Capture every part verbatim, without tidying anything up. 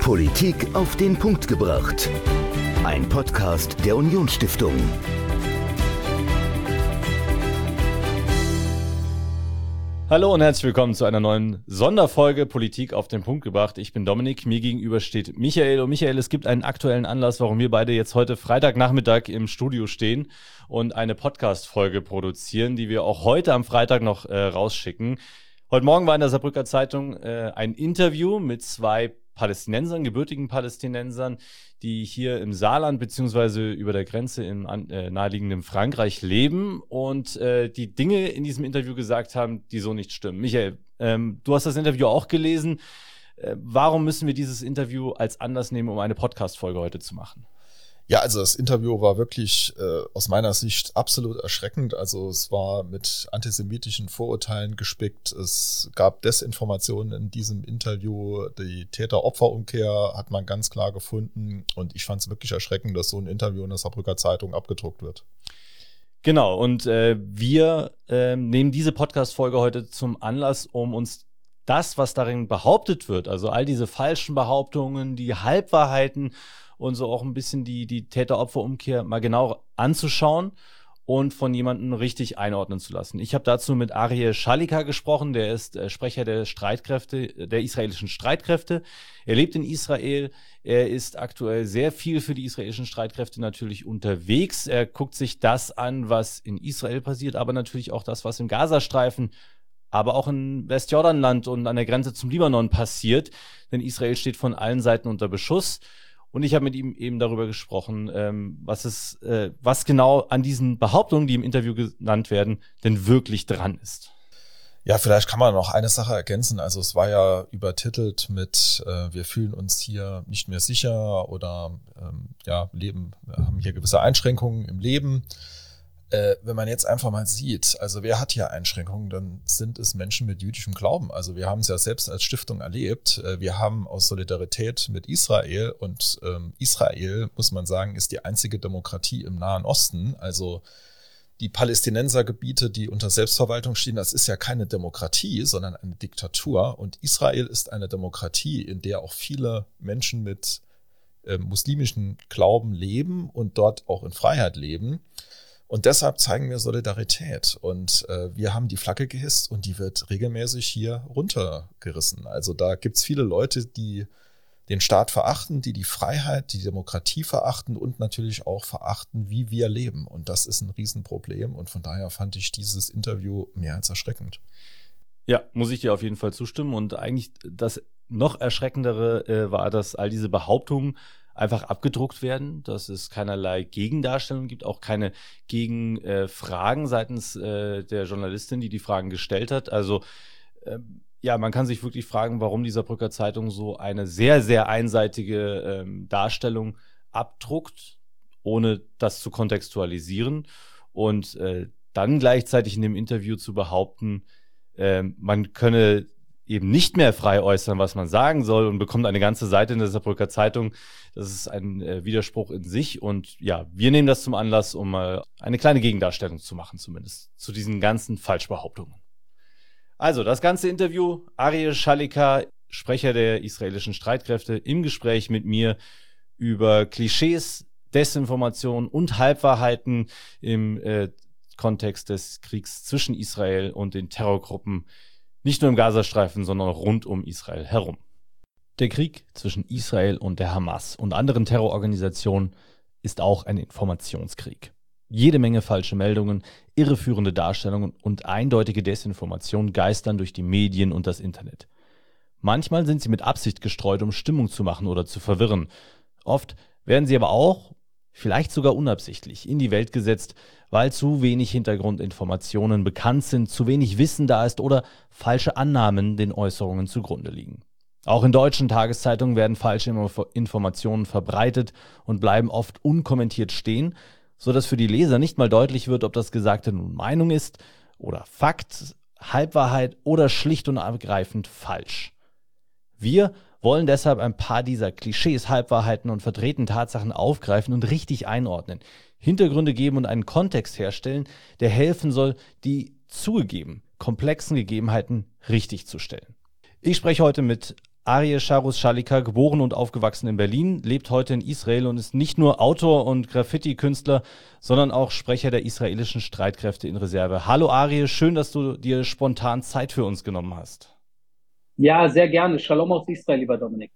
Politik auf den Punkt gebracht. Ein Podcast der Unionsstiftung. Hallo und herzlich willkommen zu einer neuen Sonderfolge Politik auf den Punkt gebracht. Ich bin Dominik, mir gegenüber steht Michael. Und Michael, es gibt einen aktuellen Anlass, warum wir beide jetzt heute Freitagnachmittag im Studio stehen und eine Podcast-Folge produzieren, die wir auch heute am Freitag noch äh, rausschicken. Heute Morgen war in der Saarbrücker Zeitung äh, ein Interview mit zwei Palästinensern, gebürtigen Palästinensern, die hier im Saarland bzw. über der Grenze im äh, naheliegenden Frankreich leben und äh, die Dinge in diesem Interview gesagt haben, die so nicht stimmen. Michael, ähm, du hast das Interview auch gelesen. Äh, warum müssen wir dieses Interview als Anlass nehmen, um eine Podcast-Folge heute zu machen? Ja, also das Interview war wirklich äh, aus meiner Sicht absolut erschreckend. Also es war mit antisemitischen Vorurteilen gespickt. Es gab Desinformationen in diesem Interview. Die Täter-Opfer-Umkehr hat man ganz klar gefunden. Und ich fand es wirklich erschreckend, dass so ein Interview in der Saarbrücker Zeitung abgedruckt wird. Genau, und äh, wir äh, nehmen diese Podcast-Folge heute zum Anlass, um uns das, was darin behauptet wird, also all diese falschen Behauptungen, die Halbwahrheiten und so auch ein bisschen die, die Täter-Opfer-Umkehr mal genau anzuschauen und von jemandem richtig einordnen zu lassen. Ich habe dazu mit Ariel Schalika gesprochen, der ist äh, Sprecher der Streitkräfte, der israelischen Streitkräfte. Er lebt in Israel, er ist aktuell sehr viel für die israelischen Streitkräfte natürlich unterwegs. Er guckt sich das an, was in Israel passiert, aber natürlich auch das, was im Gazastreifen, aber auch in Westjordanland und an der Grenze zum Libanon passiert, denn Israel steht von allen Seiten unter Beschuss. Und ich habe mit ihm eben darüber gesprochen, ähm, was es, äh, was genau an diesen Behauptungen, die im Interview genannt werden, denn wirklich dran ist. Ja, vielleicht kann man noch eine Sache ergänzen. Also es war ja übertitelt mit äh, wir fühlen uns hier nicht mehr sicher oder ähm, ja, leben, wir haben hier gewisse Einschränkungen im Leben. Äh, wenn man jetzt einfach mal sieht, also wer hat hier Einschränkungen, dann sind es Menschen mit jüdischem Glauben. Also wir haben es ja selbst als Stiftung erlebt. Äh, wir haben aus Solidarität mit Israel und ähm, Israel, muss man sagen, ist die einzige Demokratie im Nahen Osten. Also die Palästinensergebiete, die unter Selbstverwaltung stehen, das ist ja keine Demokratie, sondern eine Diktatur. Und Israel ist eine Demokratie, in der auch viele Menschen mit äh, muslimischem Glauben leben und dort auch in Freiheit leben. Und deshalb zeigen wir Solidarität und äh, wir haben die Flagge gehisst und die wird regelmäßig hier runtergerissen. Also da gibt's viele Leute, die den Staat verachten, die die Freiheit, die Demokratie verachten und natürlich auch verachten, wie wir leben. Und das ist ein Riesenproblem und von daher fand ich dieses Interview mehr als erschreckend. Ja, muss ich dir auf jeden Fall zustimmen und eigentlich das noch Erschreckendere äh, war, dass all diese Behauptungen einfach abgedruckt werden, dass es keinerlei Gegendarstellung gibt, auch keine Gegenfragen äh, seitens äh, der Journalistin, die die Fragen gestellt hat. Also äh, ja, man kann sich wirklich fragen, warum die Saarbrücker Zeitung so eine sehr, sehr einseitige ähm, Darstellung abdruckt, ohne das zu kontextualisieren und äh, dann gleichzeitig in dem Interview zu behaupten, äh, man könne eben nicht mehr frei äußern, was man sagen soll und bekommt eine ganze Seite in der Saarbrücker Zeitung. Das ist ein äh, Widerspruch in sich und ja, wir nehmen das zum Anlass, um mal eine kleine Gegendarstellung zu machen, zumindest zu diesen ganzen Falschbehauptungen. Also, das ganze Interview, Ariel Schalika, Sprecher der israelischen Streitkräfte, im Gespräch mit mir über Klischees, Desinformation und Halbwahrheiten im äh, Kontext des Kriegs zwischen Israel und den Terrorgruppen, nicht nur im Gazastreifen, sondern auch rund um Israel herum. Der Krieg zwischen Israel und der Hamas und anderen Terrororganisationen ist auch ein Informationskrieg. Jede Menge falsche Meldungen, irreführende Darstellungen und eindeutige Desinformation geistern durch die Medien und das Internet. Manchmal sind sie mit Absicht gestreut, um Stimmung zu machen oder zu verwirren. Oft werden sie aber auch, vielleicht sogar unabsichtlich, in die Welt gesetzt, weil zu wenig Hintergrundinformationen bekannt sind, zu wenig Wissen da ist oder falsche Annahmen den Äußerungen zugrunde liegen. Auch in deutschen Tageszeitungen werden falsche Informationen verbreitet und bleiben oft unkommentiert stehen, sodass für die Leser nicht mal deutlich wird, ob das Gesagte nun Meinung ist oder Fakt, Halbwahrheit oder schlicht und ergreifend falsch. Wir wollen deshalb ein paar dieser Klischees, Halbwahrheiten und verdrehten Tatsachen aufgreifen und richtig einordnen, Hintergründe geben und einen Kontext herstellen, der helfen soll, die zugegeben komplexen Gegebenheiten richtig zu stellen. Ich spreche heute mit Aryeh Sharus Shalika, geboren und aufgewachsen in Berlin, lebt heute in Israel und ist nicht nur Autor und Graffiti-Künstler, sondern auch Sprecher der israelischen Streitkräfte in Reserve. Hallo Aryeh, schön, dass du dir spontan Zeit für uns genommen hast. Ja, sehr gerne. Shalom aus Israel, lieber Dominik.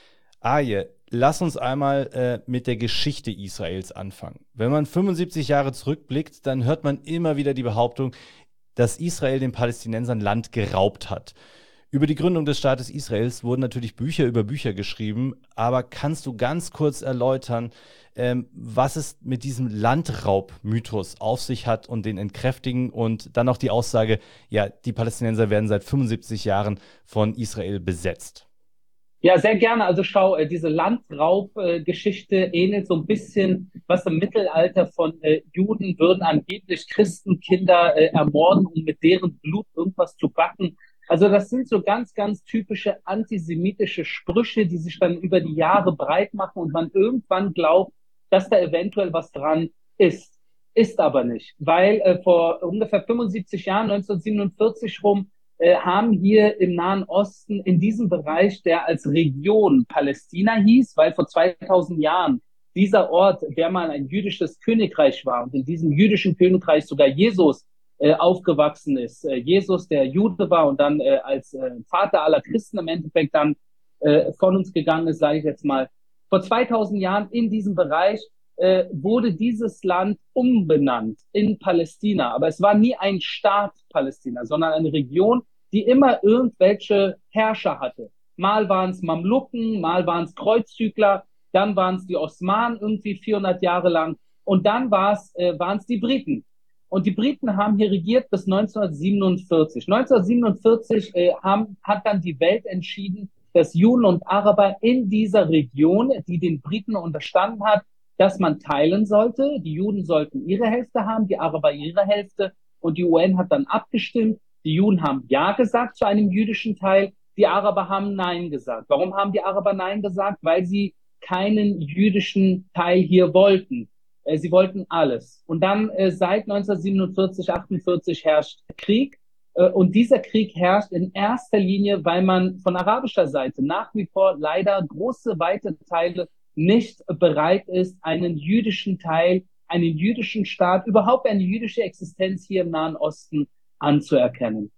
Aryeh, lass uns einmal äh, mit der Geschichte Israels anfangen. Wenn man fünfundsiebzig Jahre zurückblickt, dann hört man immer wieder die Behauptung, dass Israel den Palästinensern Land geraubt hat. Über die Gründung des Staates Israels wurden natürlich Bücher über Bücher geschrieben, aber kannst du ganz kurz erläutern, ähm, was es mit diesem Landraub-Mythos auf sich hat und den entkräftigen und dann noch die Aussage, ja, die Palästinenser werden seit fünfundsiebzig Jahren von Israel besetzt? Ja, sehr gerne. Also schau, äh, diese Landraub-Geschichte äh, ähnelt so ein bisschen, was im Mittelalter von äh, Juden würden angeblich Christenkinder äh, ermorden, um mit deren Blut irgendwas zu backen. Also das sind so ganz, ganz typische antisemitische Sprüche, die sich dann über die Jahre breit machen und man irgendwann glaubt, dass da eventuell was dran ist. Ist aber nicht, weil äh, vor ungefähr fünfundsiebzig Jahren, neunzehnhundertsiebenundvierzig rum, äh, haben hier im Nahen Osten in diesem Bereich, der als Region Palästina hieß, weil vor zweitausend Jahren dieser Ort, der mal ein jüdisches Königreich war und in diesem jüdischen Königreich sogar Jesus Äh, aufgewachsen ist. Äh, Jesus, der Jude war und dann äh, als äh, Vater aller Christen im Endeffekt dann äh, von uns gegangen ist, sage ich jetzt mal. Vor zweitausend Jahren in diesem Bereich äh, wurde dieses Land umbenannt in Palästina. Aber es war nie ein Staat Palästina, sondern eine Region, die immer irgendwelche Herrscher hatte. Mal waren es Mamluken, mal waren es Kreuzzügler, dann waren es die Osmanen irgendwie vierhundert Jahre lang und dann war's, äh, waren es die Briten. Und die Briten haben hier regiert bis neunzehnhundertsiebenundvierzig. neunzehnhundertsiebenundvierzig äh, haben, hat dann die Welt entschieden, dass Juden und Araber in dieser Region, die den Briten unterstanden hat, dass man teilen sollte. Die Juden sollten ihre Hälfte haben, die Araber ihre Hälfte. Und die U N hat dann abgestimmt. Die Juden haben Ja gesagt zu einem jüdischen Teil. Die Araber haben Nein gesagt. Warum haben die Araber Nein gesagt? Weil sie keinen jüdischen Teil hier wollten. Sie wollten alles. Und dann äh, seit neunzehnhundertsiebenundvierzig, achtundvierzig herrscht Krieg. Äh, und dieser Krieg herrscht in erster Linie, weil man von arabischer Seite nach wie vor leider große, weite Teile nicht bereit ist, einen jüdischen Teil, einen jüdischen Staat, überhaupt eine jüdische Existenz hier im Nahen Osten anzuerkennen.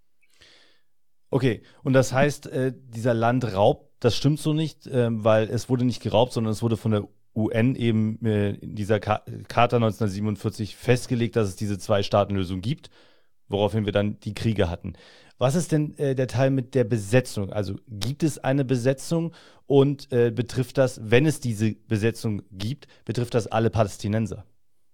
Okay, und das heißt, äh, dieser Landraub, das stimmt so nicht, äh, weil es wurde nicht geraubt, sondern es wurde von der U N eben äh, in dieser Ka- Charta neunzehnhundertsiebenundvierzig festgelegt, dass es diese Zwei-Staaten-Lösung gibt, woraufhin wir dann die Kriege hatten. Was ist denn äh, der Teil mit der Besetzung? Also gibt es eine Besetzung und äh, betrifft das, wenn es diese Besetzung gibt, betrifft das alle Palästinenser?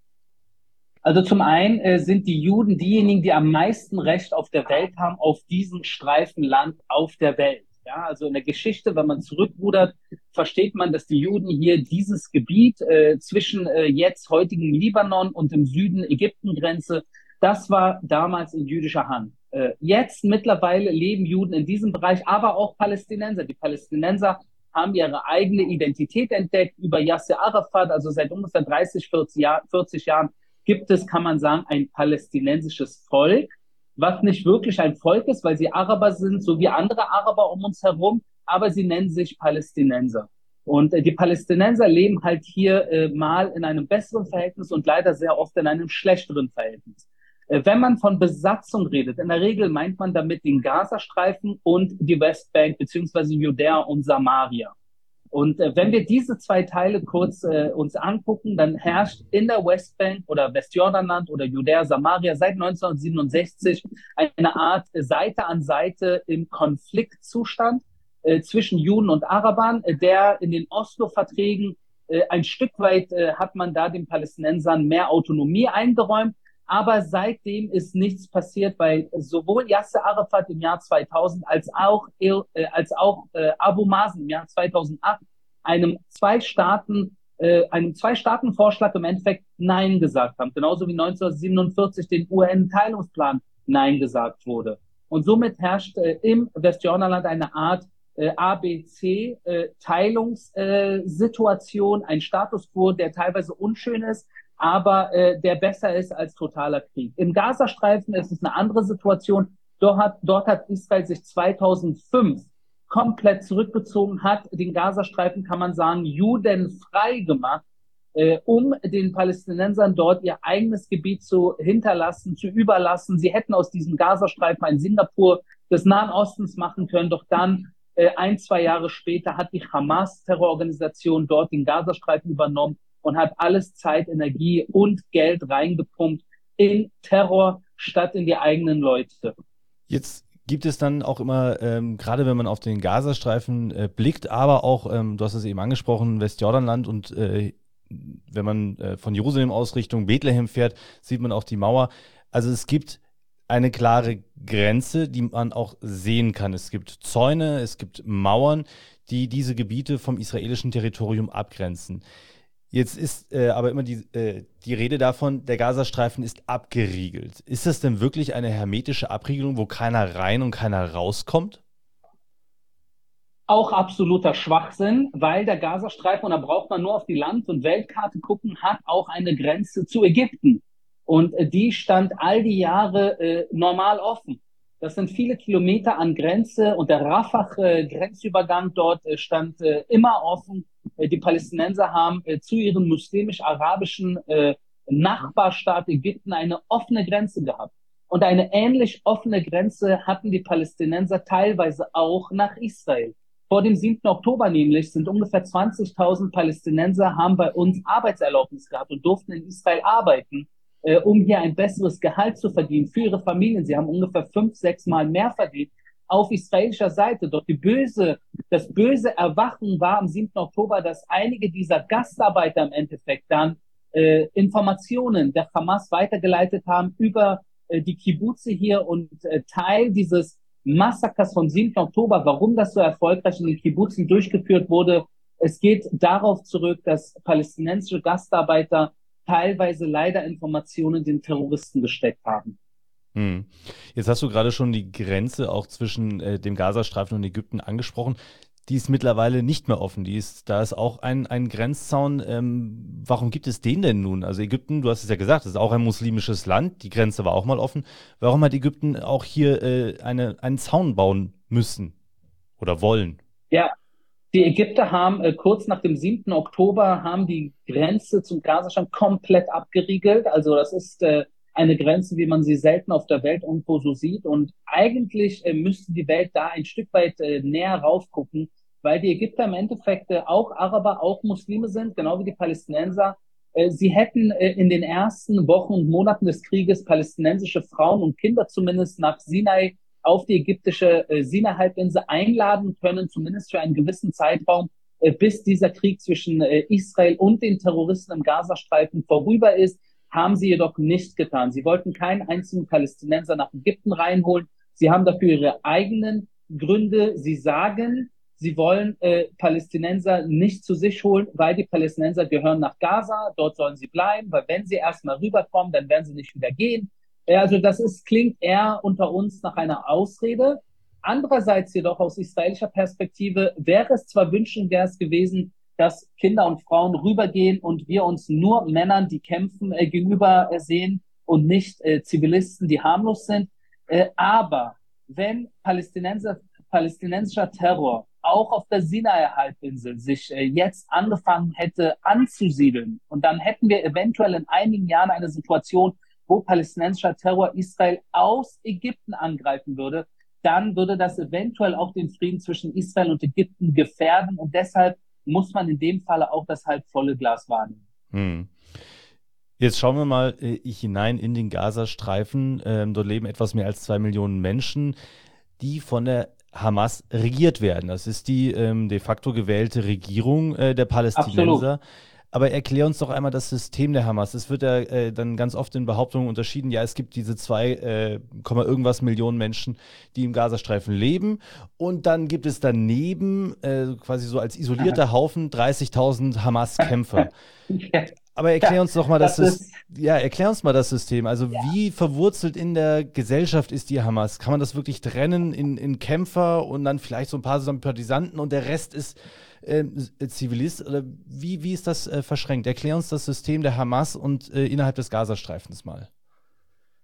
Also zum einen äh, sind die Juden diejenigen, die am meisten Recht auf der Welt haben, auf diesen Streifen Land auf der Welt. Ja, also in der Geschichte, wenn man zurückrudert, versteht man, dass die Juden hier dieses Gebiet äh, zwischen äh, jetzt heutigen Libanon und dem Süden Ägyptengrenze, das war damals in jüdischer Hand. Äh, jetzt mittlerweile leben Juden in diesem Bereich, aber auch Palästinenser. Die Palästinenser haben ihre eigene Identität entdeckt über Yasser Arafat, also seit ungefähr dreißig, vierzig, Jahr, vierzig Jahren gibt es, kann man sagen, ein palästinensisches Volk, was nicht wirklich ein Volk ist, weil sie Araber sind, so wie andere Araber um uns herum, aber sie nennen sich Palästinenser. Und äh, die Palästinenser leben halt hier äh, mal in einem besseren Verhältnis und leider sehr oft in einem schlechteren Verhältnis. Äh, wenn man von Besatzung redet, in der Regel meint man damit den Gazastreifen und die Westbank beziehungsweise Judäa und Samaria. Und äh, wenn wir diese zwei Teile kurz äh, uns angucken, dann herrscht in der Westbank oder Westjordanland oder Judäa, Samaria seit neunzehnhundertsiebenundsechzig eine Art äh, Seite an Seite im Konfliktzustand äh, zwischen Juden und Arabern, äh, der in den Oslo-Verträgen äh, ein Stück weit äh, hat man da den Palästinensern mehr Autonomie eingeräumt. Aber seitdem ist nichts passiert, weil sowohl Yasser Arafat im Jahr zweitausend als auch, äh, als auch äh, Abu Mazen im Jahr zweitausendacht einem Zwei-Staaten, äh, einem Zwei-Staaten-Vorschlag im Endeffekt Nein gesagt haben. Genauso wie neunzehnhundertsiebenundvierzig den U N-Teilungsplan Nein gesagt wurde. Und somit herrscht äh, im Westjordanland eine Art äh, A B C-Teilungssituation, äh, ein Status quo, der teilweise unschön ist, aber äh, der besser ist als totaler Krieg. Im Gazastreifen ist es eine andere Situation. Dort hat, dort hat Israel sich zweitausendfünf komplett zurückgezogen, hat den Gazastreifen, kann man sagen, judenfrei gemacht, äh, um den Palästinensern dort ihr eigenes Gebiet zu hinterlassen, zu überlassen. Sie hätten aus diesem Gazastreifen ein Singapur des Nahen Ostens machen können, doch dann äh, ein, zwei Jahre später hat die Hamas-Terrororganisation dort den Gazastreifen übernommen und hat alles Zeit, Energie und Geld reingepumpt in Terror statt in die eigenen Leute. Jetzt gibt es dann auch immer, ähm, gerade wenn man auf den Gazastreifen äh, blickt, aber auch, ähm, du hast es eben angesprochen, Westjordanland und äh, wenn man äh, von Jerusalem aus Richtung Bethlehem fährt, sieht man auch die Mauer. Also es gibt eine klare Grenze, die man auch sehen kann. Es gibt Zäune, es gibt Mauern, die diese Gebiete vom israelischen Territorium abgrenzen. Jetzt ist äh, aber immer die, äh, die Rede davon, der Gazastreifen ist abgeriegelt. Ist das denn wirklich eine hermetische Abriegelung, wo keiner rein und keiner rauskommt? Auch absoluter Schwachsinn, weil der Gazastreifen, und da braucht man nur auf die Land- und Weltkarte gucken, hat auch eine Grenze zu Ägypten. Und äh, die stand all die Jahre äh, normal offen. Das sind viele Kilometer an Grenze und der Rafah-Grenzübergang äh, dort äh, stand äh, immer offen. Äh, die Palästinenser haben äh, zu ihrem muslimisch-arabischen äh, Nachbarstaat Ägypten eine offene Grenze gehabt. Und eine ähnlich offene Grenze hatten die Palästinenser teilweise auch nach Israel. Vor dem siebten Oktober nämlich sind ungefähr zwanzigtausend Palästinenser haben bei uns Arbeitserlaubnis gehabt und durften in Israel arbeiten, äh, um hier ein besseres Gehalt zu verdienen für ihre Familien. Sie haben ungefähr fünf, sechs Mal mehr verdient auf israelischer Seite. Doch die böse, das böse Erwachen war am siebten Oktober, dass einige dieser Gastarbeiter im Endeffekt dann äh, Informationen der Hamas weitergeleitet haben über äh, die Kibbutze hier und äh, Teil dieses Massakers vom siebten Oktober, warum das so erfolgreich in den Kibbutzen durchgeführt wurde. Es geht darauf zurück, dass palästinensische Gastarbeiter teilweise leider Informationen den Terroristen gesteckt haben. Hm. Jetzt hast du gerade schon die Grenze auch zwischen äh, dem Gazastreifen und Ägypten angesprochen. Die ist mittlerweile nicht mehr offen. Die ist, da ist auch ein, ein Grenzzaun. Ähm, warum gibt es den denn nun? Also Ägypten, du hast es ja gesagt, ist auch ein muslimisches Land. Die Grenze war auch mal offen. Warum hat Ägypten auch hier äh, eine, einen Zaun bauen müssen oder wollen? Ja, die Ägypter haben äh, kurz nach dem siebten Oktober haben die Grenze zum Gazastreifen komplett abgeriegelt. Also das ist äh, eine Grenze, wie man sie selten auf der Welt irgendwo so sieht. Und eigentlich äh, müsste die Welt da ein Stück weit äh, näher raufgucken, weil die Ägypter im Endeffekt äh, auch Araber, auch Muslime sind, genau wie die Palästinenser. Äh, sie hätten äh, in den ersten Wochen und Monaten des Krieges palästinensische Frauen und Kinder zumindest nach Sinai auf die ägyptische äh, Sinai-Halbinsel einladen können, zumindest für einen gewissen Zeitraum, äh, bis dieser Krieg zwischen äh, Israel und den Terroristen im Gazastreifen vorüber ist. Haben sie jedoch nicht getan. Sie wollten keinen einzigen Palästinenser nach Ägypten reinholen. Sie haben dafür ihre eigenen Gründe. Sie sagen, sie wollen äh, Palästinenser nicht zu sich holen, weil die Palästinenser gehören nach Gaza. Dort sollen sie bleiben, weil wenn sie erstmal rüberkommen, dann werden sie nicht wieder gehen. Äh, also das ist, klingt eher unter uns nach einer Ausrede. Andererseits jedoch aus israelischer Perspektive wäre es zwar wünschenswert gewesen, dass Kinder und Frauen rübergehen und wir uns nur Männern, die kämpfen, äh, gegenüber äh, sehen und nicht äh, Zivilisten, die harmlos sind. Äh, aber wenn Palästinenser, palästinensischer Terror auch auf der Sinai-Halbinsel sich äh, jetzt angefangen hätte anzusiedeln und dann hätten wir eventuell in einigen Jahren eine Situation, wo palästinensischer Terror Israel aus Ägypten angreifen würde, dann würde das eventuell auch den Frieden zwischen Israel und Ägypten gefährden und deshalb muss man in dem Falle auch das halb volle Glas wahrnehmen. Hm. Jetzt schauen wir mal äh, hinein in den Gazastreifen. Ähm, dort leben etwas mehr als zwei Millionen Menschen, die von der Hamas regiert werden. Das ist die ähm, de facto gewählte Regierung äh, der Palästinenser. Absolut. Aber erklär uns doch einmal das System der Hamas. Es wird ja äh, dann ganz oft in Behauptungen unterschieden, ja, es gibt diese zwei, äh, irgendwas Millionen Menschen, die im Gazastreifen leben. Und dann gibt es daneben äh, quasi so als isolierter Haufen dreißigtausend Hamas-Kämpfer. Ja. Aber erklär uns doch mal das, das ist, ja, erklär uns mal das System. Also ja. Wie verwurzelt in der Gesellschaft ist die Hamas? Kann man das wirklich trennen in, in Kämpfer und dann vielleicht so ein paar Sympathisanten und der Rest ist äh, Zivilist? Oder wie, wie ist das äh, verschränkt? Erklär uns das System der Hamas und äh, innerhalb des Gazastreifens mal.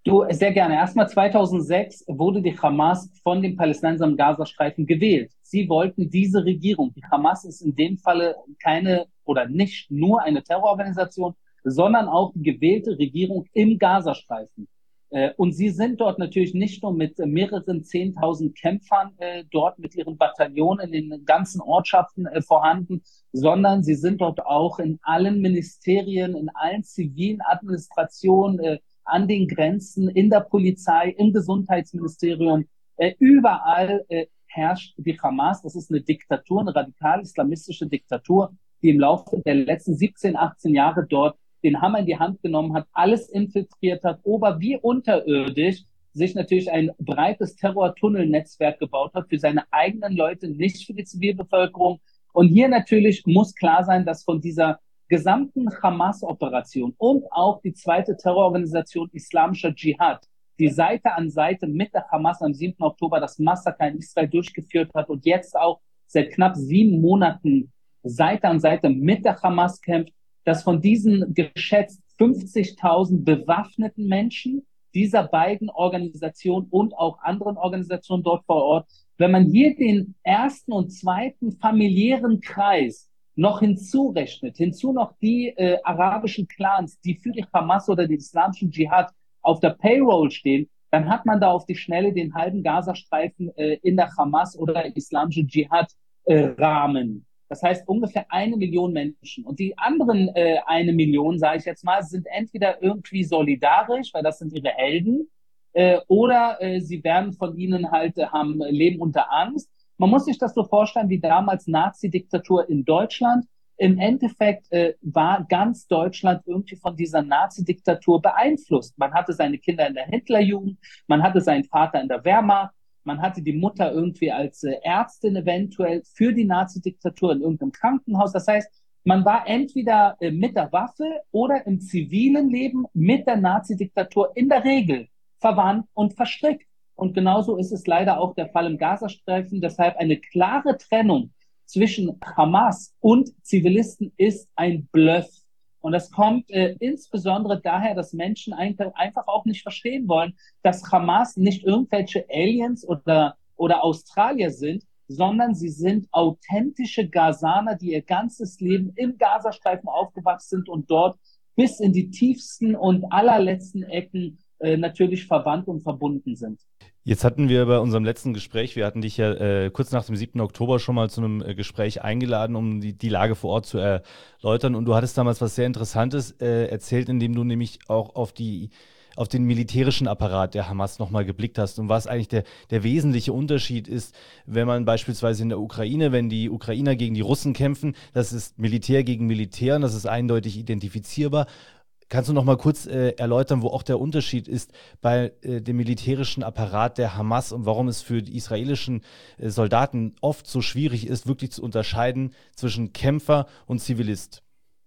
Du, sehr gerne. Erstmal zweitausendsechs wurde die Hamas von den Palästinensern im Gazastreifen gewählt. Sie wollten diese Regierung. Die Hamas ist in dem Falle keine oder nicht nur eine Terrororganisation, sondern auch die gewählte Regierung im Gazastreifen. Äh, und sie sind dort natürlich nicht nur mit mehreren zehntausend Kämpfern äh, dort mit ihren Bataillonen in den ganzen Ortschaften äh, vorhanden, sondern sie sind dort auch in allen Ministerien, in allen zivilen Administrationen, äh, an den Grenzen, in der Polizei, im Gesundheitsministerium, äh, überall äh, herrscht die Hamas. Das ist eine Diktatur, eine radikal-islamistische Diktatur, die im Laufe der letzten siebzehn, achtzehn Jahre dort den Hammer in die Hand genommen hat, alles infiltriert hat, ober- wie unterirdisch sich natürlich ein breites Terrortunnelnetzwerk gebaut hat für seine eigenen Leute, nicht für die Zivilbevölkerung. Und hier natürlich muss klar sein, dass von dieser gesamten Hamas-Operation und auch die zweite Terrororganisation Islamischer Dschihad, die Seite an Seite mit der Hamas am siebten Oktober das Massaker in Israel durchgeführt hat und jetzt auch seit knapp sieben Monaten Seite an Seite mit der Hamas kämpft, dass von diesen geschätzt fünfzigtausend bewaffneten Menschen dieser beiden Organisationen und auch anderen Organisationen dort vor Ort, wenn man hier den ersten und zweiten familiären Kreis noch hinzurechnet, hinzu noch die äh, arabischen Clans, die für die Hamas oder den islamischen Dschihad auf der Payroll stehen, dann hat man da auf die Schnelle den halben Gazastreifen äh, in der Hamas oder islamischen Dschihad-Rahmen. Äh, das heißt ungefähr eine Million Menschen. Und die anderen äh, eine Million, sage ich jetzt mal, sind entweder irgendwie solidarisch, weil das sind ihre Helden, äh, oder äh, sie werden von ihnen halt, äh, haben Leben unter Angst. Man muss sich das so vorstellen wie damals Nazi-Diktatur in Deutschland. Im Endeffekt äh, war ganz Deutschland irgendwie von dieser Nazi-Diktatur beeinflusst. Man hatte seine Kinder in der Hitlerjugend, man hatte seinen Vater in der Wehrmacht, man hatte die Mutter irgendwie als äh, Ärztin eventuell für die Nazi-Diktatur in irgendeinem Krankenhaus. Das heißt, man war entweder äh, mit der Waffe oder im zivilen Leben mit der Nazi-Diktatur in der Regel verwandt und verstrickt. Und genauso ist es leider auch der Fall im Gazastreifen. Deshalb eine klare Trennung zwischen Hamas und Zivilisten ist ein Bluff. Und das kommt äh, insbesondere daher, dass Menschen einfach auch nicht verstehen wollen, dass Hamas nicht irgendwelche Aliens oder, oder Australier sind, sondern sie sind authentische Gazaner, die ihr ganzes Leben im Gazastreifen aufgewachsen sind und dort bis in die tiefsten und allerletzten Ecken äh, natürlich verwandt und verbunden sind. Jetzt hatten wir bei unserem letzten Gespräch, wir hatten dich ja äh, kurz nach dem siebten Oktober schon mal zu einem äh, Gespräch eingeladen, um die, die Lage vor Ort zu erläutern. Und du hattest damals was sehr Interessantes äh, erzählt, indem du nämlich auch auf die auf den militärischen Apparat der Hamas nochmal geblickt hast und was eigentlich der, der wesentliche Unterschied ist, wenn man beispielsweise in der Ukraine, wenn die Ukrainer gegen die Russen kämpfen, das ist Militär gegen Militär und das ist eindeutig identifizierbar. Kannst du noch mal kurz äh, erläutern, wo auch der Unterschied ist bei äh, dem militärischen Apparat der Hamas und warum es für die israelischen äh, Soldaten oft so schwierig ist, wirklich zu unterscheiden zwischen Kämpfer und Zivilist?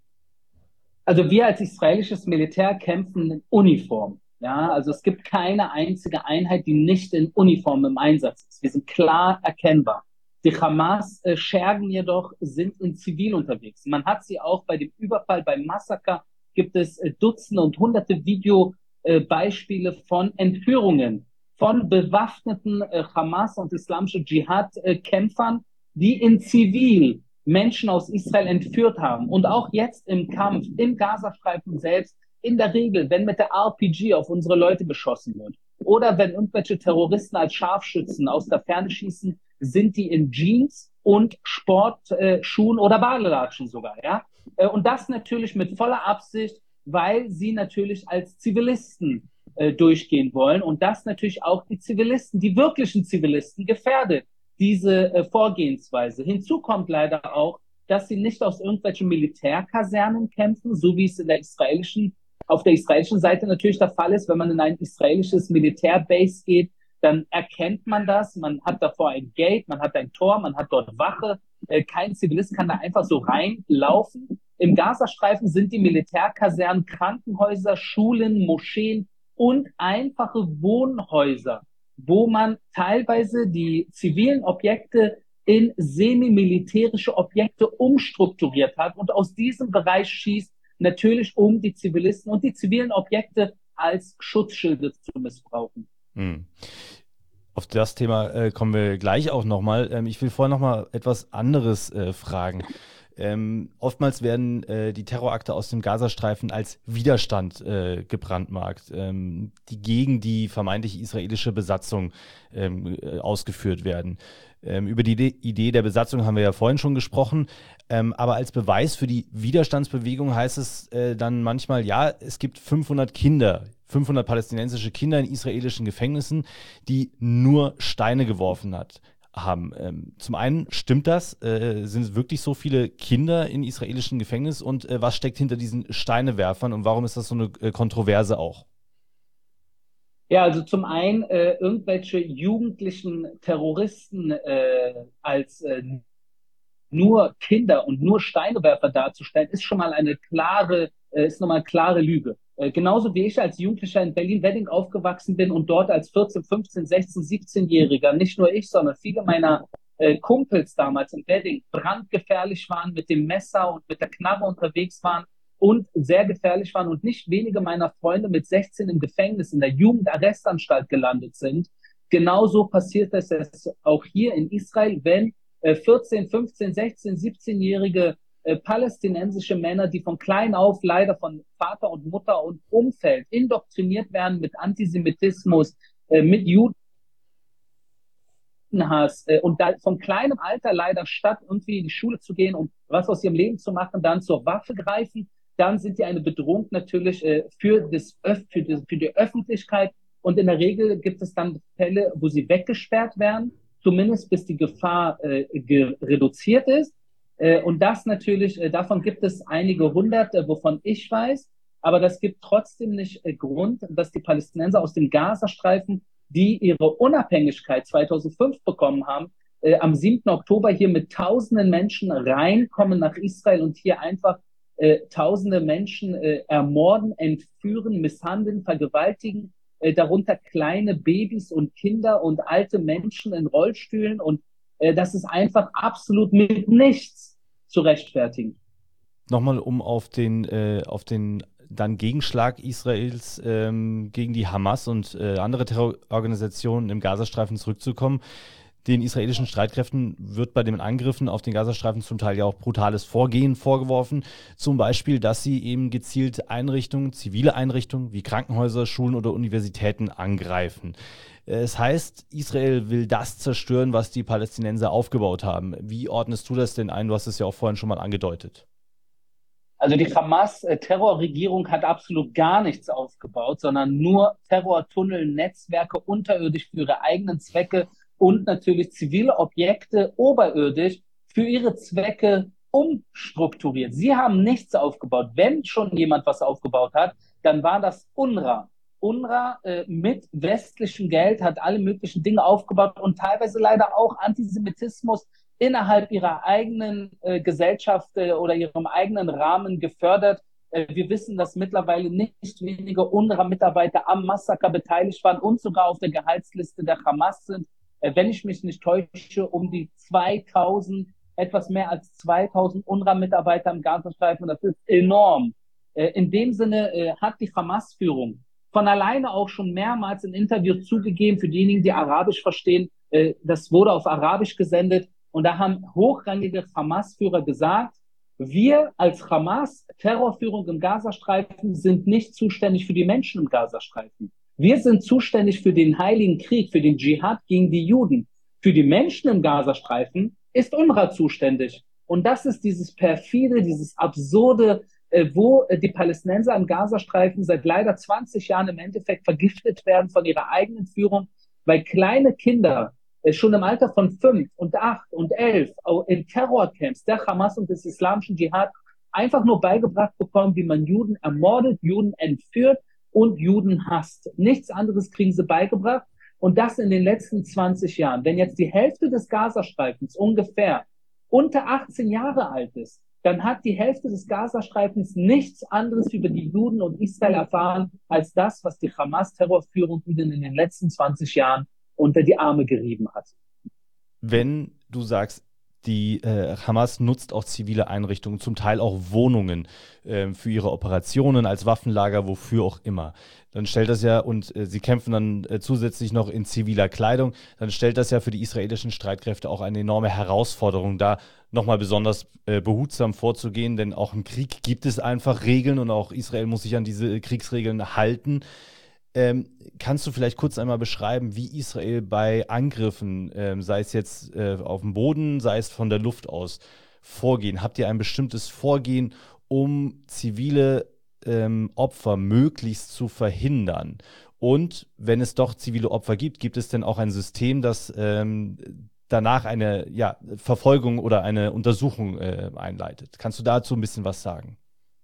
Also wir als israelisches Militär kämpfen in Uniform. Ja, also es gibt keine einzige Einheit, die nicht in Uniform im Einsatz ist. Wir sind klar erkennbar. Die Hamas-Schergen jedoch sind in Zivil unterwegs. Man hat sie auch bei dem Überfall, beim Massaker, gibt es äh, Dutzende und hunderte Videobeispiele äh, von Entführungen von bewaffneten äh, Hamas- und islamische Dschihad-Kämpfern, äh, die in Zivil Menschen aus Israel entführt haben. Und auch jetzt im Kampf, im Gazastreifen selbst, in der Regel, wenn mit der R P G auf unsere Leute geschossen wird oder wenn irgendwelche Terroristen als Scharfschützen aus der Ferne schießen, sind die in Jeans und Sportschuhen äh, oder Badelatschen sogar, ja. Äh, und das natürlich mit voller Absicht, weil sie natürlich als Zivilisten äh, durchgehen wollen und das natürlich auch die Zivilisten, die wirklichen Zivilisten gefährdet, diese äh, Vorgehensweise. Hinzu kommt leider auch, dass sie nicht aus irgendwelchen Militärkasernen kämpfen, so wie es in der israelischen, auf der israelischen Seite natürlich der Fall ist. Wenn man in ein israelisches Militärbase geht, dann erkennt man das. Man hat davor ein Gate, man hat ein Tor, man hat dort Wache. Äh, kein Zivilist kann da einfach so reinlaufen. Im Gazastreifen sind die Militärkasernen Krankenhäuser, Schulen, Moscheen und einfache Wohnhäuser, wo man teilweise die zivilen Objekte in semi-militärische Objekte umstrukturiert hat und aus diesem Bereich schießt, natürlich um die Zivilisten und die zivilen Objekte als Schutzschilde zu missbrauchen. Hm. Auf das Thema äh, kommen wir gleich auch nochmal. Ähm, ich will vorher nochmal etwas anderes äh, fragen. Ähm, oftmals werden äh, die Terrorakte aus dem Gazastreifen als Widerstand äh, gebrandmarkt, ähm, die gegen die vermeintlich israelische Besatzung ähm, äh, ausgeführt werden. Ähm, über die Idee, Idee der Besatzung haben wir ja vorhin schon gesprochen, ähm, aber als Beweis für die Widerstandsbewegung heißt es äh, dann manchmal, ja, es gibt fünfhundert Kinder, fünfhundert palästinensische Kinder in israelischen Gefängnissen, die nur Steine geworfen hat. haben. Ähm, zum einen, stimmt das? Äh, sind es wirklich so viele Kinder in israelischen Gefängnissen? Und äh, was steckt hinter diesen Steinewerfern und warum ist das so eine äh, Kontroverse auch? Ja, also zum einen äh, irgendwelche jugendlichen Terroristen äh, als äh, nur Kinder und nur Steinewerfer darzustellen, ist schon mal eine klare, äh, ist nochmal eine klare Lüge. Äh, genauso wie ich als Jugendlicher in Berlin-Wedding aufgewachsen bin und dort als vierzehn, fünfzehn, sechzehn, siebzehn-Jähriger, nicht nur ich, sondern viele meiner äh, Kumpels damals in Wedding brandgefährlich waren, mit dem Messer und mit der Knarre unterwegs waren und sehr gefährlich waren und nicht wenige meiner Freunde mit sechzehn im Gefängnis in der Jugendarrestanstalt gelandet sind. Genauso passiert es auch hier in Israel, wenn vierzehn, fünfzehn, sechzehn, siebzehn-jährige äh, palästinensische Männer, die von klein auf leider von Vater und Mutter und Umfeld indoktriniert werden mit Antisemitismus, äh, mit Judenhass äh, und da von kleinem Alter leider statt irgendwie in die Schule zu gehen und was aus ihrem Leben zu machen, dann zur Waffe greifen, dann sind die eine Bedrohung natürlich äh, für, das, für, das, für die Öffentlichkeit und in der Regel gibt es dann Fälle, wo sie weggesperrt werden, zumindest bis die Gefahr äh, reduziert ist. Äh, und das natürlich, äh, davon gibt es einige hundert, äh, wovon ich weiß. Aber das gibt trotzdem nicht äh, Grund, dass die Palästinenser aus dem Gazastreifen, die ihre Unabhängigkeit zweitausendfünf bekommen haben, äh, am siebten Oktober hier mit tausenden Menschen reinkommen nach Israel und hier einfach äh, tausende Menschen äh, ermorden, entführen, misshandeln, vergewaltigen, darunter kleine Babys und Kinder und alte Menschen in Rollstühlen und äh, das ist einfach absolut mit nichts zu rechtfertigen. Nochmal, um auf den, äh, auf den dann Gegenschlag Israels ähm, gegen die Hamas und äh, andere Terrororganisationen im Gazastreifen zurückzukommen. Den israelischen Streitkräften wird bei den Angriffen auf den Gazastreifen zum Teil ja auch brutales Vorgehen vorgeworfen. Zum Beispiel, dass sie eben gezielt Einrichtungen, zivile Einrichtungen wie Krankenhäuser, Schulen oder Universitäten angreifen. Es heißt, Israel will das zerstören, was die Palästinenser aufgebaut haben. Wie ordnest du das denn ein? Du hast es ja auch vorhin schon mal angedeutet. Also die Hamas-Terrorregierung hat absolut gar nichts aufgebaut, sondern nur Terrortunnel, Netzwerke unterirdisch für ihre eigenen Zwecke und natürlich zivile Objekte oberirdisch für ihre Zwecke umstrukturiert. Sie haben nichts aufgebaut. Wenn schon jemand was aufgebaut hat, dann war das UNRWA. UNRWA äh, mit westlichem Geld hat alle möglichen Dinge aufgebaut und teilweise leider auch Antisemitismus innerhalb ihrer eigenen äh, Gesellschaft äh, oder ihrem eigenen Rahmen gefördert. Äh, wir wissen, dass mittlerweile nicht wenige UNRWA-Mitarbeiter am Massaker beteiligt waren und sogar auf der Gehaltsliste der Hamas sind. Wenn ich mich nicht täusche, um die zweitausend, etwas mehr als zweitausend UNRWA-Mitarbeiter im Gazastreifen. Das ist enorm. In dem Sinne hat die Hamas-Führung von alleine auch schon mehrmals in Interviews zugegeben, für diejenigen, die Arabisch verstehen, das wurde auf Arabisch gesendet. Und da haben hochrangige Hamas-Führer gesagt, wir als Hamas, Terrorführung im Gazastreifen, sind nicht zuständig für die Menschen im Gazastreifen. Wir sind zuständig für den Heiligen Krieg, für den Dschihad gegen die Juden. Für die Menschen im Gazastreifen ist UNRWA zuständig. Und das ist dieses perfide, dieses absurde, äh, wo äh, die Palästinenser im Gazastreifen seit leider zwanzig Jahren im Endeffekt vergiftet werden von ihrer eigenen Führung, weil kleine Kinder äh, schon im Alter von fünf und acht und elf in Terrorcamps der Hamas und des islamischen Dschihad einfach nur beigebracht bekommen, wie man Juden ermordet, Juden entführt und Juden hasst. Nichts anderes kriegen sie beigebracht. Und das in den letzten zwanzig Jahren. Wenn jetzt die Hälfte des Gazastreifens ungefähr unter achtzehn Jahre alt ist, dann hat die Hälfte des Gazastreifens nichts anderes über die Juden und Israel erfahren, als das, was die Hamas-Terrorführung ihnen in den letzten zwanzig Jahren unter die Arme gerieben hat. Wenn du sagst, Die äh, Hamas nutzt auch zivile Einrichtungen, zum Teil auch Wohnungen äh, für ihre Operationen, als Waffenlager, wofür auch immer. Dann stellt das ja, und äh, sie kämpfen dann äh, zusätzlich noch in ziviler Kleidung, dann stellt das ja für die israelischen Streitkräfte auch eine enorme Herausforderung dar, nochmal besonders äh, behutsam vorzugehen, denn auch im Krieg gibt es einfach Regeln und auch Israel muss sich an diese Kriegsregeln halten. Ähm, kannst du vielleicht kurz einmal beschreiben, wie Israel bei Angriffen, ähm, sei es jetzt äh, auf dem Boden, sei es von der Luft aus, vorgehen? Habt ihr ein bestimmtes Vorgehen, um zivile ähm, Opfer möglichst zu verhindern? Und wenn es doch zivile Opfer gibt, gibt es denn auch ein System, das ähm, danach eine ja, Verfolgung oder eine Untersuchung äh, einleitet? Kannst du dazu ein bisschen was sagen?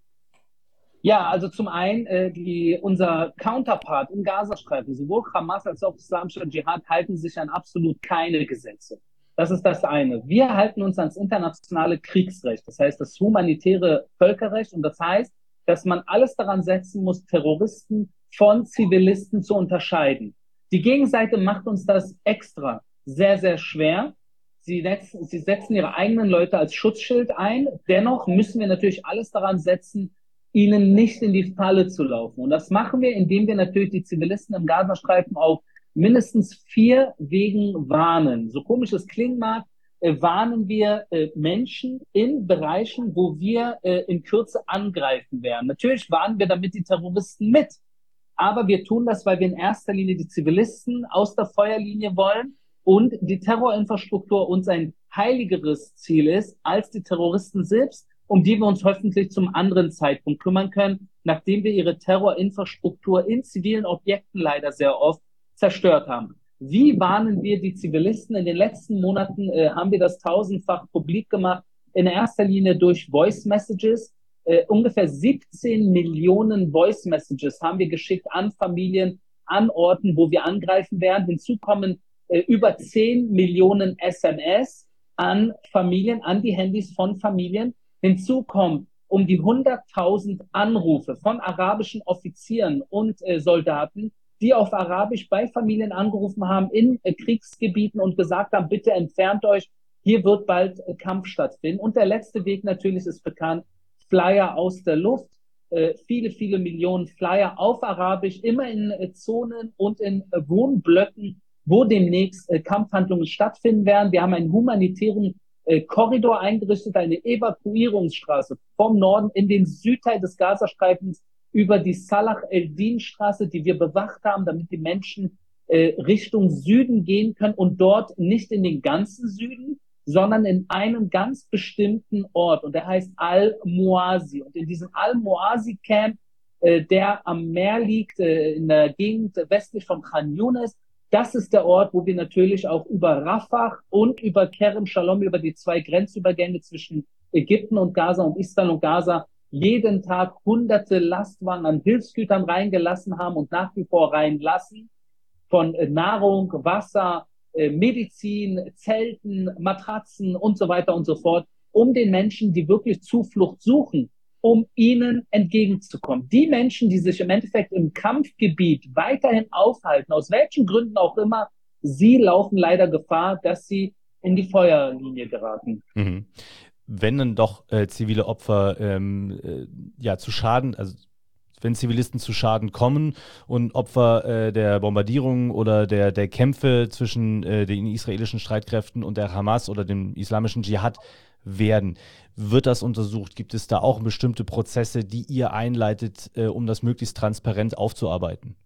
Ja, also zum einen, äh, die, unser Counterpart im Gazastreifen, sowohl Hamas als auch Islamischer Dschihad, halten sich an absolut keine Gesetze. Das ist das eine. Wir halten uns ans internationale Kriegsrecht, das heißt das humanitäre Völkerrecht, und das heißt, dass man alles daran setzen muss, Terroristen von Zivilisten zu unterscheiden. Die Gegenseite macht uns das extra sehr, sehr schwer. Sie setzen, sie setzen ihre eigenen Leute als Schutzschild ein. Dennoch müssen wir natürlich alles daran setzen, ihnen nicht in die Falle zu laufen. Und das machen wir, indem wir natürlich die Zivilisten im Gazastreifen auf mindestens vier Wegen warnen. So komisch es klingen mag, äh, warnen wir äh, Menschen in Bereichen, wo wir äh, in Kürze angreifen werden. Natürlich warnen wir damit die Terroristen mit. Aber wir tun das, weil wir in erster Linie die Zivilisten aus der Feuerlinie wollen und die Terrorinfrastruktur uns ein heiligeres Ziel ist als die Terroristen selbst, um die wir uns hoffentlich zum anderen Zeitpunkt kümmern können, nachdem wir ihre Terrorinfrastruktur in zivilen Objekten leider sehr oft zerstört haben. Wie warnen wir die Zivilisten? In den letzten Monaten äh, haben wir das tausendfach publik gemacht, in erster Linie durch Voice Messages. Äh, ungefähr siebzehn Millionen Voice Messages haben wir geschickt an Familien, an Orten, wo wir angreifen werden. Hinzu kommen äh, über zehn Millionen S M S an Familien, an die Handys von Familien. Hinzu kommen um die hunderttausend Anrufe von arabischen Offizieren und äh, Soldaten, die auf Arabisch bei Familien angerufen haben in äh, Kriegsgebieten und gesagt haben, bitte entfernt euch, hier wird bald äh, Kampf stattfinden. Und der letzte Weg natürlich ist bekannt, Flyer aus der Luft, äh, viele, viele Millionen Flyer auf Arabisch, immer in äh, Zonen und in äh, Wohnblöcken, wo demnächst äh, Kampfhandlungen stattfinden werden. Wir haben einen humanitären Korridor eingerichtet, eine Evakuierungsstraße vom Norden in den Südteil des Gazastreifens über die Salah el-Din-Straße, die wir bewacht haben, damit die Menschen äh, Richtung Süden gehen können und dort nicht in den ganzen Süden, sondern in einen ganz bestimmten Ort, und der heißt Al-Muasi. Und in diesem Al-Muasi-Camp, äh, der am Meer liegt, äh, in der Gegend westlich von Khan Yunis, das ist der Ort, wo wir natürlich auch über Rafah und über Kerem Shalom, über die zwei Grenzübergänge zwischen Ägypten und Gaza und Israel und Gaza, jeden Tag hunderte Lastwagen an Hilfsgütern reingelassen haben und nach wie vor reinlassen, von Nahrung, Wasser, Medizin, Zelten, Matratzen und so weiter und so fort, um den Menschen, die wirklich Zuflucht suchen, um ihnen entgegenzukommen. Die Menschen, die sich im Endeffekt im Kampfgebiet weiterhin aufhalten, aus welchen Gründen auch immer, sie laufen leider Gefahr, dass sie in die Feuerlinie geraten. Mhm. Wenn dann doch äh, zivile Opfer ähm, äh, ja zu Schaden, also wenn Zivilisten zu Schaden kommen und Opfer äh, der Bombardierungen oder der, der Kämpfe zwischen äh, den israelischen Streitkräften und der Hamas oder dem islamischen Dschihad werden. Wird das untersucht? Gibt es da auch bestimmte Prozesse, die ihr einleitet, äh, um das möglichst transparent aufzuarbeiten?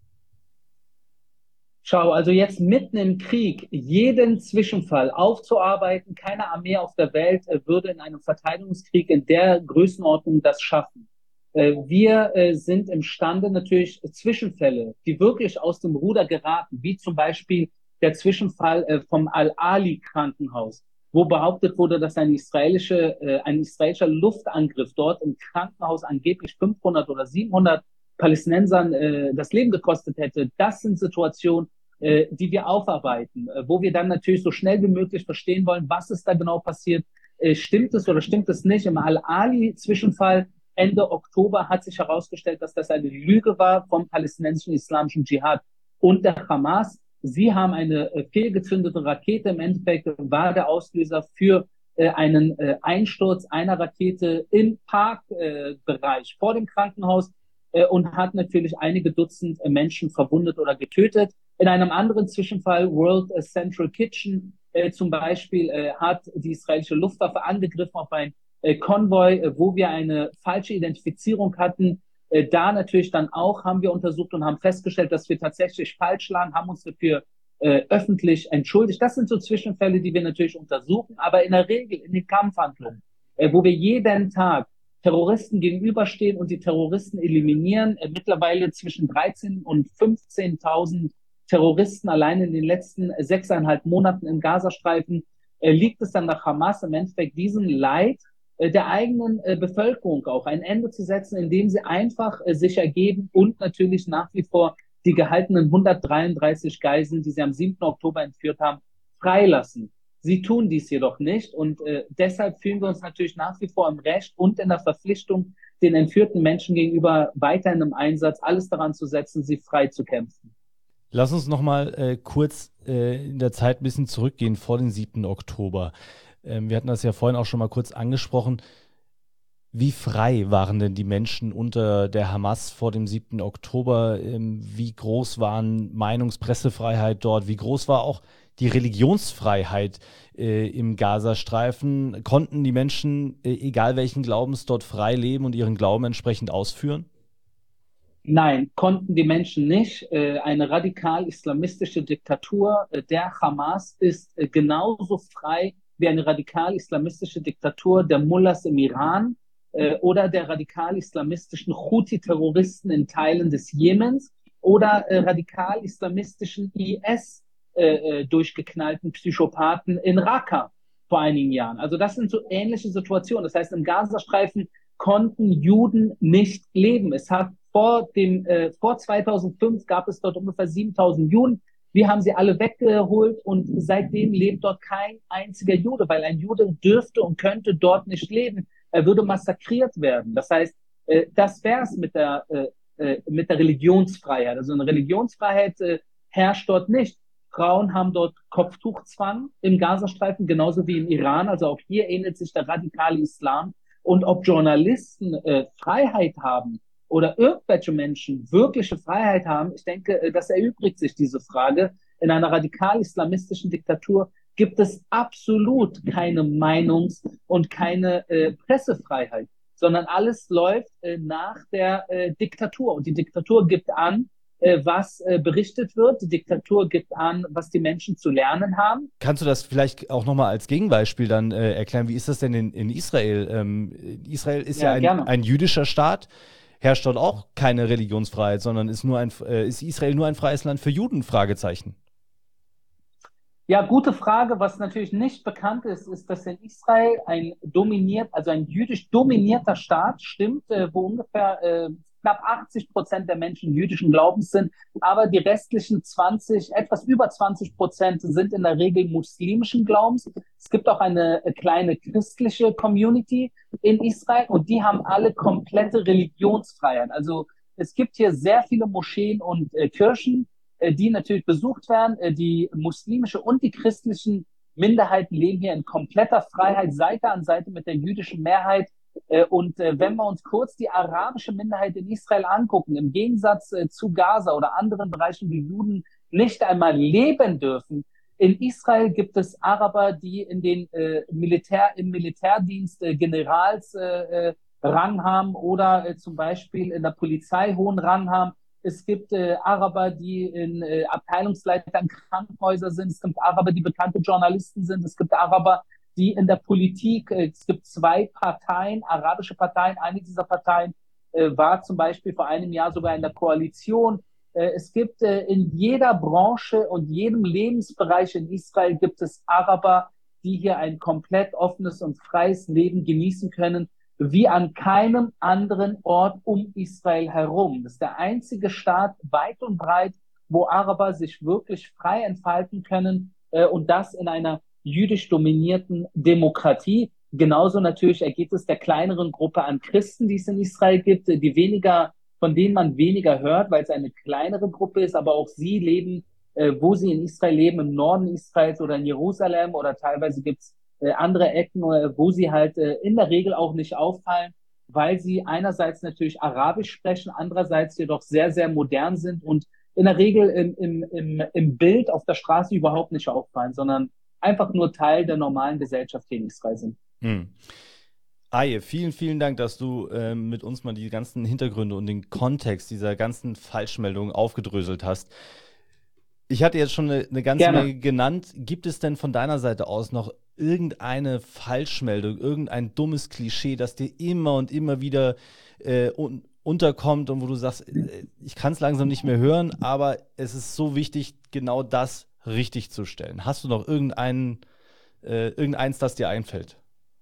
Schau, also jetzt mitten im Krieg jeden Zwischenfall aufzuarbeiten, keine Armee auf der Welt äh, würde in einem Verteidigungskrieg in der Größenordnung das schaffen. Äh, wir äh, sind imstande, natürlich Zwischenfälle, die wirklich aus dem Ruder geraten, wie zum Beispiel der Zwischenfall äh, vom Al-Ali-Krankenhaus, wo behauptet wurde, dass ein israelische, äh, ein israelischer Luftangriff dort im Krankenhaus angeblich fünfhundert oder siebenhundert Palästinensern äh, das Leben gekostet hätte. Das sind Situationen, äh, die wir aufarbeiten, äh, wo wir dann natürlich so schnell wie möglich verstehen wollen, was ist da genau passiert. Äh, stimmt es oder stimmt es nicht? Im Al-Ali-Zwischenfall Ende Oktober hat sich herausgestellt, dass das eine Lüge war vom palästinensischen islamischen Dschihad und der Hamas. Sie haben eine äh, fehlgezündete Rakete, im Endeffekt war der Auslöser für äh, einen äh, Einsturz einer Rakete im Parkbereich äh, vor dem Krankenhaus äh, und hat natürlich einige Dutzend äh, Menschen verwundet oder getötet. In einem anderen Zwischenfall, World Central Kitchen äh, zum Beispiel, äh, hat die israelische Luftwaffe angegriffen auf ein äh, Konvoi, äh, wo wir eine falsche Identifizierung hatten. Äh, da natürlich dann auch haben wir untersucht und haben festgestellt, dass wir tatsächlich falsch lagen, haben uns dafür äh, öffentlich entschuldigt. Das sind so Zwischenfälle, die wir natürlich untersuchen, aber in der Regel in den Kampfhandlungen, äh, wo wir jeden Tag Terroristen gegenüberstehen und die Terroristen eliminieren, äh, mittlerweile zwischen dreizehn und fünfzehntausend Terroristen allein in den letzten sechseinhalb Monaten im Gazastreifen, äh, liegt es dann nach Hamas im Endeffekt diesem Leid äh, der eigenen äh, Bevölkerung auch ein Ende zu setzen, indem sie einfach äh, sich ergeben und natürlich nach wie vor die gehaltenen hundertdreiunddreißig Geiseln, die sie am siebten Oktober entführt haben, freilassen. Sie tun dies jedoch nicht und äh, deshalb fühlen wir uns natürlich nach wie vor im Recht und in der Verpflichtung, den entführten Menschen gegenüber weiterhin im Einsatz, alles daran zu setzen, sie frei zu kämpfen. Lass uns noch mal äh, kurz äh, in der Zeit ein bisschen zurückgehen vor den siebten Oktober. Ähm, wir hatten das ja vorhin auch schon mal kurz angesprochen. Wie frei waren denn die Menschen unter der Hamas vor dem siebten Oktober? Ähm, wie groß waren Meinungs-, Pressefreiheit dort? Wie groß war auch die Religionsfreiheit äh, im Gazastreifen? Konnten die Menschen, äh, egal welchen Glaubens, dort frei leben und ihren Glauben entsprechend ausführen? Nein, konnten die Menschen nicht. Eine radikal-islamistische Diktatur der Hamas ist genauso frei wie eine radikal-islamistische Diktatur der Mullahs im Iran oder der radikal-islamistischen Houthi-Terroristen in Teilen des Jemens oder radikal-islamistischen I S durchgeknallten Psychopathen in Raqqa vor einigen Jahren. Also das sind so ähnliche Situationen. Das heißt, im Gazastreifen konnten Juden nicht leben. Es hat Vor dem äh, vor zweitausendfünf gab es dort ungefähr siebentausend Juden. Wir haben sie alle weggeholt und seitdem lebt dort kein einziger Jude, weil ein Jude dürfte und könnte dort nicht leben. Er würde massakriert werden. Das heißt, äh, das wäre es mit der äh, äh, mit der Religionsfreiheit. Also eine Religionsfreiheit äh, herrscht dort nicht. Frauen haben dort Kopftuchzwang im Gazastreifen, genauso wie im Iran. Also auch hier ähnelt sich der radikale Islam. Und ob Journalisten äh, Freiheit haben oder irgendwelche Menschen wirkliche Freiheit haben, ich denke, das erübrigt sich diese Frage. In einer radikal-islamistischen Diktatur gibt es absolut keine Meinungs- und keine äh, Pressefreiheit, sondern alles läuft äh, nach der äh, Diktatur. Und die Diktatur gibt an, äh, was äh, berichtet wird. Die Diktatur gibt an, was die Menschen zu lernen haben. Kannst du das vielleicht auch nochmal als Gegenbeispiel dann äh, erklären? Wie ist das denn in, in Israel? Ähm, Israel ist ja, ja ein, ein jüdischer Staat. Herrscht dort auch keine Religionsfreiheit, sondern ist, nur ein, äh, ist Israel nur ein freies Land für Juden? Fragezeichen. Ja, gute Frage. Was natürlich nicht bekannt ist, ist, dass in Israel ein dominiert, also ein jüdisch dominierter Staat stimmt, äh, wo ungefähr äh, knapp achtzig Prozent der Menschen jüdischen Glaubens sind, aber die restlichen zwanzig, etwas über zwanzig Prozent sind in der Regel muslimischen Glaubens. Es gibt auch eine kleine christliche Community in Israel und die haben alle komplette Religionsfreiheit. Also es gibt hier sehr viele Moscheen und äh, Kirchen, äh, die natürlich besucht werden. Äh, die muslimische und die christlichen Minderheiten leben hier in kompletter Freiheit, Seite an Seite mit der jüdischen Mehrheit. Und äh, wenn wir uns kurz die arabische Minderheit in Israel angucken, im Gegensatz äh, zu Gaza oder anderen Bereichen, wie Juden nicht einmal leben dürfen, in Israel gibt es Araber, die in den äh, Militär, im Militärdienst äh, Generalsrang äh, Rang haben oder äh, zum Beispiel in der Polizei hohen Rang haben. Es gibt äh, Araber, die in äh, Abteilungsleiter in Krankenhäusern sind. Es gibt Araber, die bekannte Journalisten sind. Es gibt Araber, die in der Politik, äh, es gibt zwei Parteien, arabische Parteien. Eine dieser Parteien äh, war zum Beispiel vor einem Jahr sogar in der Koalition. Äh, es gibt äh, in jeder Branche und jedem Lebensbereich in Israel gibt es Araber, die hier ein komplett offenes und freies Leben genießen können, wie an keinem anderen Ort um Israel herum. Das ist der einzige Staat weit und breit, wo Araber sich wirklich frei entfalten können, äh, und das in einer jüdisch dominierten Demokratie. Genauso natürlich ergeht es der kleineren Gruppe an Christen, die es in Israel gibt, die weniger, von denen man weniger hört, weil es eine kleinere Gruppe ist, aber auch sie leben äh, wo sie in Israel leben, im Norden Israels oder in Jerusalem, oder teilweise gibt's äh, andere Ecken, äh, wo sie halt äh, in der Regel auch nicht auffallen, weil sie einerseits natürlich Arabisch sprechen, andererseits jedoch sehr, sehr modern sind und in der Regel im, im, im, im Bild auf der Straße überhaupt nicht auffallen, sondern einfach nur Teil der normalen Gesellschaft hier in Israel sind. Hm. Aye, vielen, vielen Dank, dass du äh, mit uns mal die ganzen Hintergründe und den Kontext dieser ganzen Falschmeldungen aufgedröselt hast. Ich hatte jetzt schon eine, eine ganze Gerne. Menge genannt. Gibt es denn von deiner Seite aus noch irgendeine Falschmeldung, irgendein dummes Klischee, das dir immer und immer wieder äh, un- unterkommt und wo du sagst, äh, ich kann es langsam nicht mehr hören, aber es ist so wichtig, genau das richtig zu stellen? Hast du noch irgendeinen, äh, irgendeins, das dir einfällt?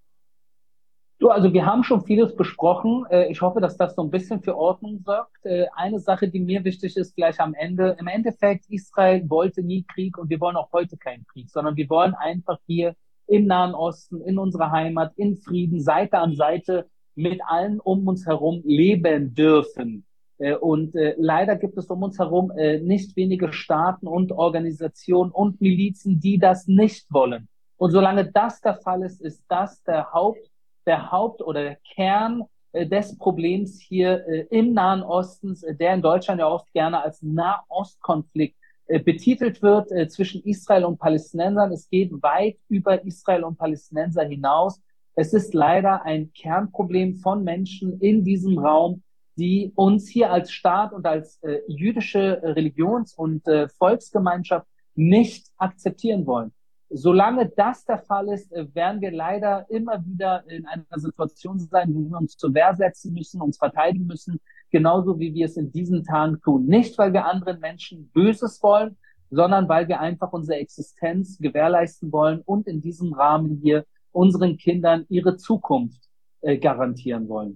Du, also wir haben schon vieles besprochen. Äh, Ich hoffe, dass das so ein bisschen für Ordnung sorgt. Äh, Eine Sache, die mir wichtig ist, gleich am Ende. Im Endeffekt, Israel wollte nie Krieg und wir wollen auch heute keinen Krieg, sondern wir wollen einfach hier im Nahen Osten, in unserer Heimat, in Frieden, Seite an Seite mit allen um uns herum leben dürfen. Äh, Und äh, leider gibt es um uns herum äh, nicht wenige Staaten und Organisationen und Milizen, die das nicht wollen. Und solange das der Fall ist, ist das der Haupt der Haupt- oder der Kern äh, des Problems hier äh, im Nahen Osten, äh, der in Deutschland ja oft gerne als Nahostkonflikt äh, betitelt wird äh, zwischen Israel und Palästinensern. Es geht weit über Israel und Palästinenser hinaus. Es ist leider ein Kernproblem von Menschen in diesem Raum, die uns hier als Staat und als äh, jüdische äh, Religions- und äh, Volksgemeinschaft nicht akzeptieren wollen. Solange das der Fall ist, werden wir leider immer wieder in einer Situation sein, wo wir uns zur Wehr setzen müssen, uns verteidigen müssen, genauso wie wir es in diesen Tagen tun. Nicht, weil wir anderen Menschen Böses wollen, sondern weil wir einfach unsere Existenz gewährleisten wollen und in diesem Rahmen hier unseren Kindern ihre Zukunft äh, garantieren wollen.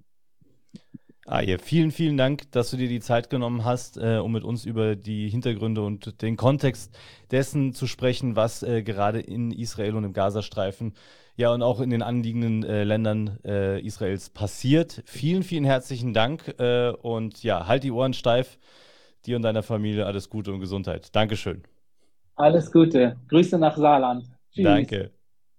Ah, ja, vielen, vielen Dank, dass du dir die Zeit genommen hast, äh, um mit uns über die Hintergründe und den Kontext dessen zu sprechen, was äh, gerade in Israel und im Gazastreifen, ja und auch in den anliegenden äh, Ländern äh, Israels passiert. Vielen, vielen herzlichen Dank äh, und ja, halt die Ohren steif. Dir und deiner Familie alles Gute und Gesundheit. Dankeschön. Alles Gute. Grüße nach Saarland. Tschüss. Danke.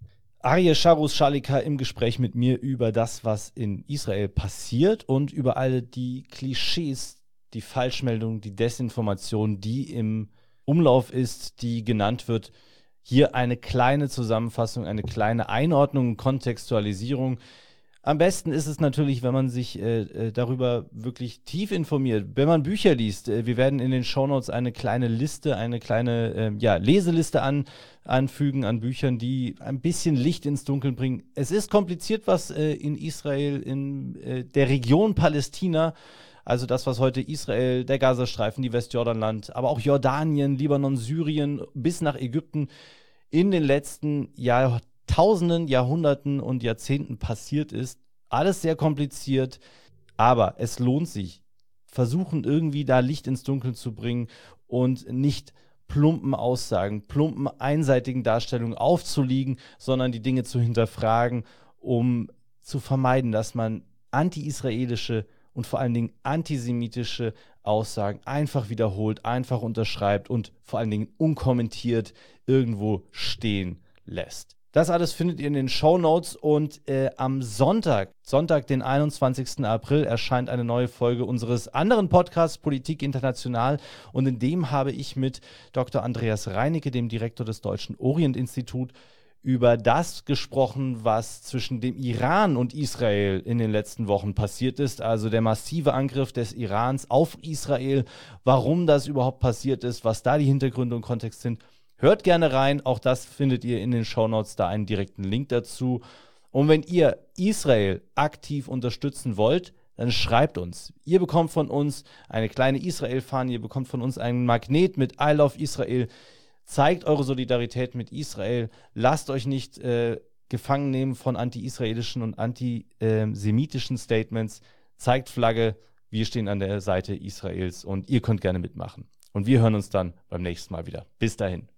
Aryeh Charus-Shalika im Gespräch mit mir über das, was in Israel passiert und über alle die Klischees, die Falschmeldungen, die Desinformation, die im Umlauf ist, die genannt wird. Hier eine kleine Zusammenfassung, eine kleine Einordnung, Kontextualisierung. Am besten ist es natürlich, wenn man sich äh, darüber wirklich tief informiert, wenn man Bücher liest. Äh, wir werden in den Shownotes eine kleine Liste, eine kleine äh, ja, Leseliste an, anfügen an Büchern, die ein bisschen Licht ins Dunkeln bringen. Es ist kompliziert, was äh, in Israel, in äh, der Region Palästina, also das, was heute Israel, der Gazastreifen, die Westjordanland, aber auch Jordanien, Libanon, Syrien bis nach Ägypten in den letzten Jahrtausenden, Tausenden, Jahrhunderten und Jahrzehnten passiert ist. Alles sehr kompliziert, aber es lohnt sich, versuchen irgendwie da Licht ins Dunkeln zu bringen und nicht plumpen Aussagen, plumpen einseitigen Darstellungen aufzuliegen, sondern die Dinge zu hinterfragen, um zu vermeiden, dass man anti-israelische und vor allen Dingen antisemitische Aussagen einfach wiederholt, einfach unterschreibt und vor allen Dingen unkommentiert irgendwo stehen lässt. Das alles findet ihr in den Shownotes und äh, am Sonntag, Sonntag, den einundzwanzigsten April, erscheint eine neue Folge unseres anderen Podcasts Politik International und in dem habe ich mit Doktor Andreas Reinecke, dem Direktor des Deutschen Orient-Institut, über das gesprochen, was zwischen dem Iran und Israel in den letzten Wochen passiert ist, also der massive Angriff des Irans auf Israel, warum das überhaupt passiert ist, was da die Hintergründe und Kontext sind. Hört gerne rein, auch das findet ihr in den Shownotes, da einen direkten Link dazu. Und wenn ihr Israel aktiv unterstützen wollt, dann schreibt uns. Ihr bekommt von uns eine kleine Israel-Fahne, ihr bekommt von uns einen Magnet mit I Love Israel. Zeigt eure Solidarität mit Israel. Lasst euch nicht äh, gefangen nehmen von anti-israelischen und antisemitischen Statements. Zeigt Flagge, wir stehen an der Seite Israels und ihr könnt gerne mitmachen. Und wir hören uns dann beim nächsten Mal wieder. Bis dahin.